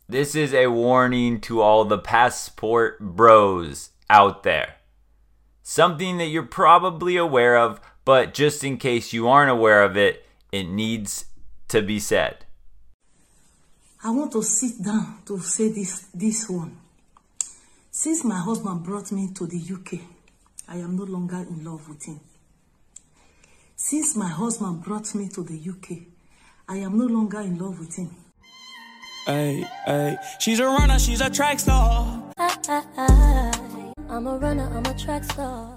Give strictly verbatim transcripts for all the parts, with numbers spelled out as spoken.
This is a warning to all the passport bros out there. Something that you're probably aware of, but just in case you aren't aware of it, it needs to be said. I want to sit down to say this, this one. Since my husband brought me to the U K, I am no longer in love with him. Since my husband brought me to the U K, I am no longer in love with him. Hey, hey, she's a runner, she's a track star. I, I, I, I'm a runner, I'm a track star.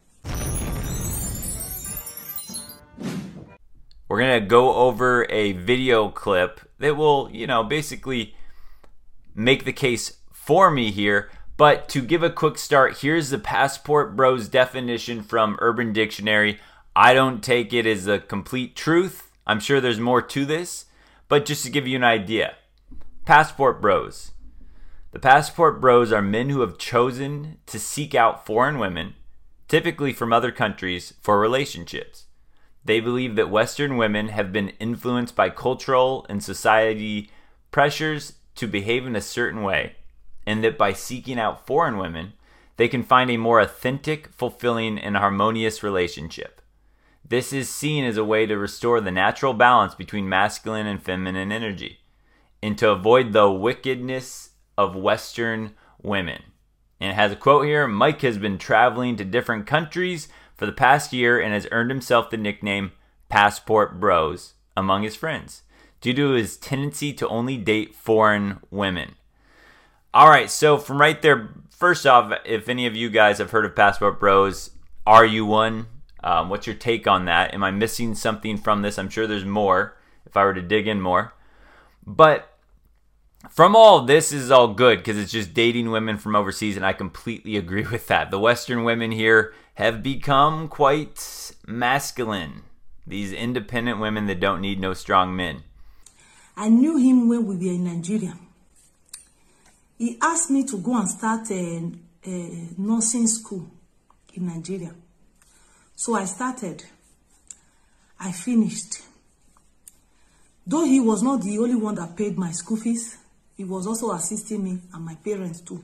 We're going to go over a video clip that will, you know, basically make the case for me here. But to give a quick start, here's the Passport Bros definition from Urban Dictionary. I don't take it as a complete truth. I'm sure there's more to this, but just to give you an idea. Passport Bros. The Passport Bros are men who have chosen to seek out foreign women, typically from other countries, for relationships. They believe that Western women have been influenced by cultural and society pressures to behave in a certain way, and that by seeking out foreign women, they can find a more authentic, fulfilling, and harmonious relationship. This is seen as a way to restore the natural balance between masculine and feminine energy, and to avoid the wickedness of Western women. And it has a quote here: Mike has been traveling to different countries for the past year and has earned himself the nickname Passport Bros among his friends due to his tendency to only date foreign women. All right, so from right there, first off, if any of you guys have heard of Passport Bros, are you one? Um, what's your take on that? Am I missing something from this? I'm sure there's more if I were to dig in more. But from all this is all good because it's just dating women from overseas, and I completely agree with that. The Western women here have become quite masculine. These independent women that don't need no strong men. I knew him when we were in Nigeria. He asked me to go and start a, a nursing school in Nigeria. So I started. I finished. Though he was not the only one that paid my school fees, he was also assisting me and my parents too.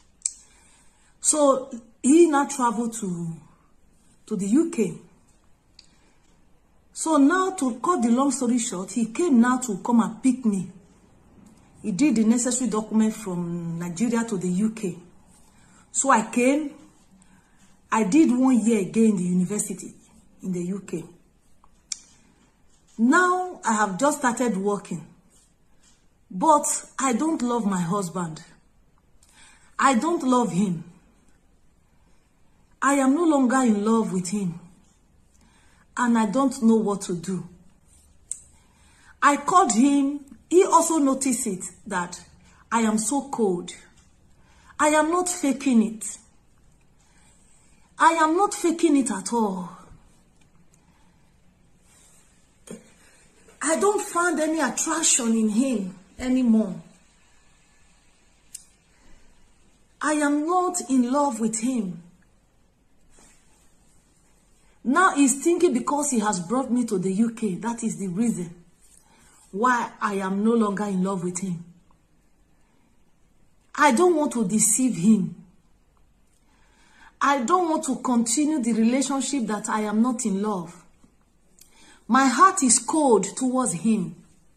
So he now traveled to, to the U K. So now, to cut the long story short, he came now to come and pick me. He did the necessary document from Nigeria to the U K. So I came. I did one year again in the university in the U K. Now I have just started working. But I don't love my husband. I don't love him. I am no longer in love with him. And I don't know what to do. I called him. He also noticed it, that I am so cold. I am not faking it. I am not faking it at all. I don't find any attraction in him anymore. I am not in love with him. Now he's thinking because he has brought me to the U K, that is the reason why I am no longer in love with him. I don't want to deceive him. I don't want to continue the relationship that I am not in love. My heart is cold towards him.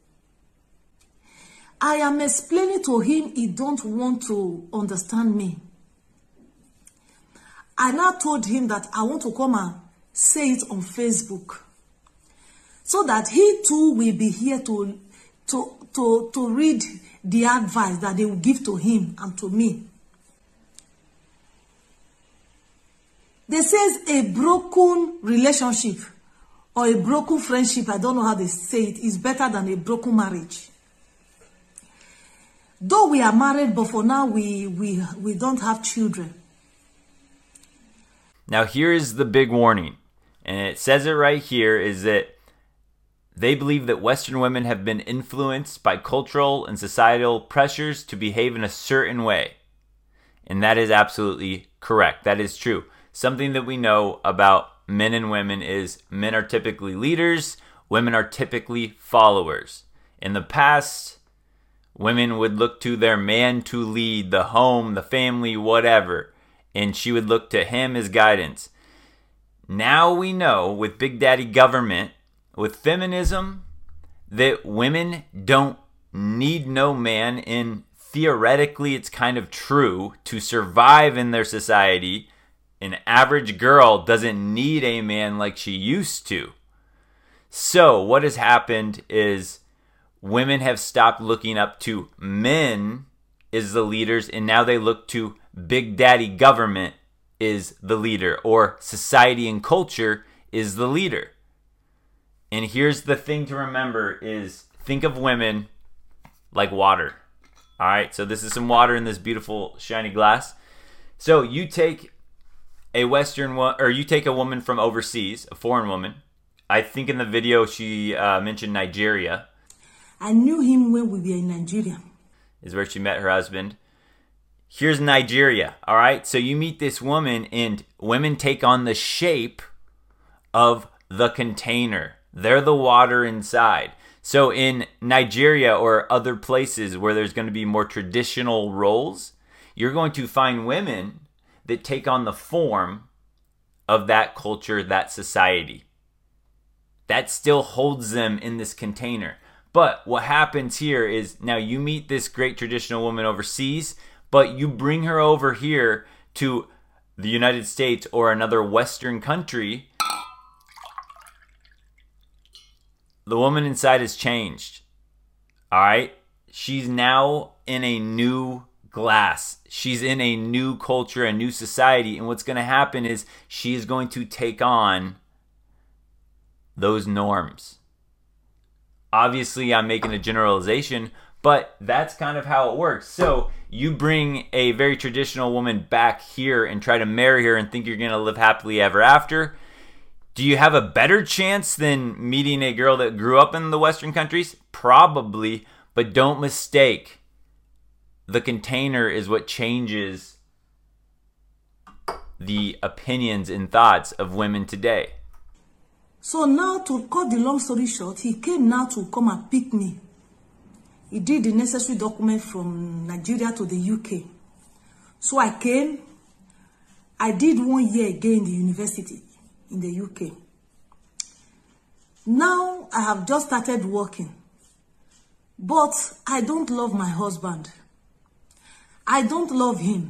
I am explaining to him he don't want to understand me. I now told him that I want to come and say it on Facebook, so that he too will be here to, to, to, to read the advice that they will give to him and to me. They says a broken relationship or a broken friendship, I don't know how they say it, is better than a broken marriage. Though we are married, but for now we, we, we don't have children. Now here's the big warning, and it says it right here, is that they believe that Western women have been influenced by cultural and societal pressures to behave in a certain way. And that is absolutely correct. That is true. Something that we know about men and women is men are typically leaders, women are typically followers. In the past, Women would look to their man to lead the home, the family, whatever. And she would look to him as guidance. Now we know with Big Daddy government, with feminism, that women don't need no man, and theoretically it's kind of true. To survive in their society, an average girl doesn't need a man like she used to. So what has happened is women have stopped looking up to men as the leaders, and now they look to Big Daddy government is the leader, or society and culture is the leader. And here's the thing to remember is think of women like water. All right, so this is some water in this beautiful shiny glass. So you take a Western wo- or you take a woman from overseas, a foreign woman. I think in the video she uh, mentioned Nigeria. I knew him when we were in Nigeria. Is where she met her husband. Here's Nigeria, all right? So you meet this woman, and women take on the shape of the container. They're the water inside. So in Nigeria or other places where there's going to be more traditional roles, you're going to find women that take on the form of that culture, that society. That still holds them in this container. But what happens here is now you meet this great traditional woman overseas, but you bring her over here to the United States or another Western country. The woman inside has changed. All right? She's now in a new glass. She's in a new culture, a new society. And what's going to happen is she is going to take on those norms. Obviously, I'm making a generalization, but that's kind of how it works. So you bring a very traditional woman back here and try to marry her and think you're going to live happily ever after. Do you have a better chance than meeting a girl that grew up in the Western countries? Probably, but don't mistake. The container is what changes the opinions and thoughts of women today. So now, to cut the long story short, he came now to come and pick me. He did the necessary document from Nigeria to the U K. So I came. I did one year again in the university in the U K. Now I have just started working. But I don't love my husband. I don't love him.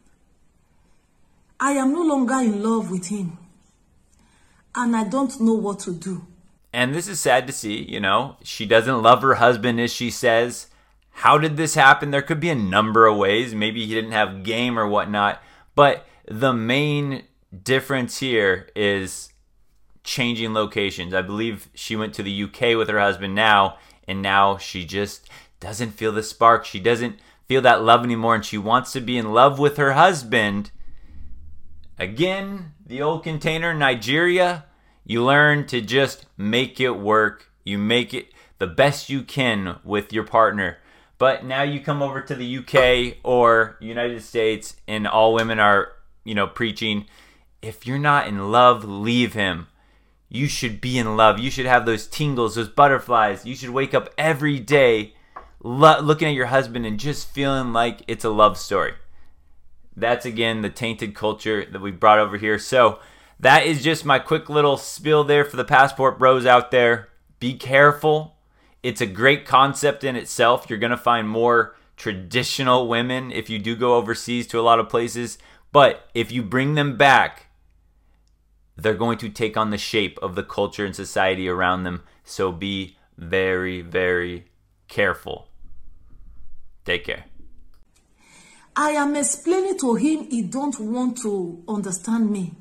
I am no longer in love with him. And I don't know what to do. And this is sad to see, you know. She doesn't love her husband, as she says. How did this happen? There could be a number of ways. Maybe he didn't have game or whatnot. But the main difference here is changing locations. I believe she went to the U K with her husband now, and now she just doesn't feel the spark. She doesn't feel that love anymore, and she wants to be in love with her husband. Again, the old container, Nigeria, you learn to just make it work. You make it the best you can with your partner. But now you come over to the U K or United States, and all women are, you know, preaching, if you're not in love, leave him. You should be in love. You should have those tingles, those butterflies. You should wake up every day lo- looking at your husband and just feeling like it's a love story. That's, again, the tainted culture that we brought over here. So that is just my quick little spiel there for the passport bros out there. Be careful. It's a great concept in itself. You're going to find more traditional women if you do go overseas to a lot of places. But if you bring them back, they're going to take on the shape of the culture and society around them. So be very, very careful. Take care. I am explaining to him he don't want to understand me.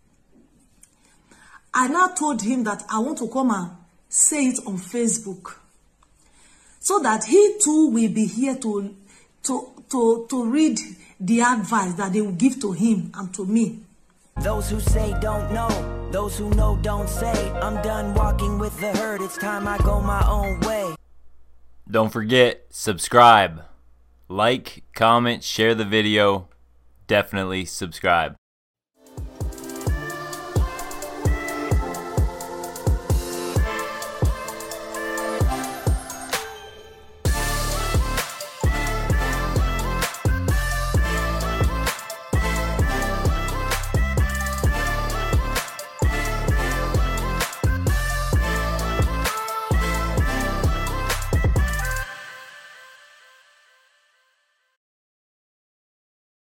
I now told him that I want to come and say it on Facebook, so that he too will be here to, to, to, to read the advice that they will give to him and to me. Those who say don't know, those who know don't say. I'm done walking with the herd, it's time I go my own way. Don't forget, subscribe. Like, comment, share the video. Definitely subscribe.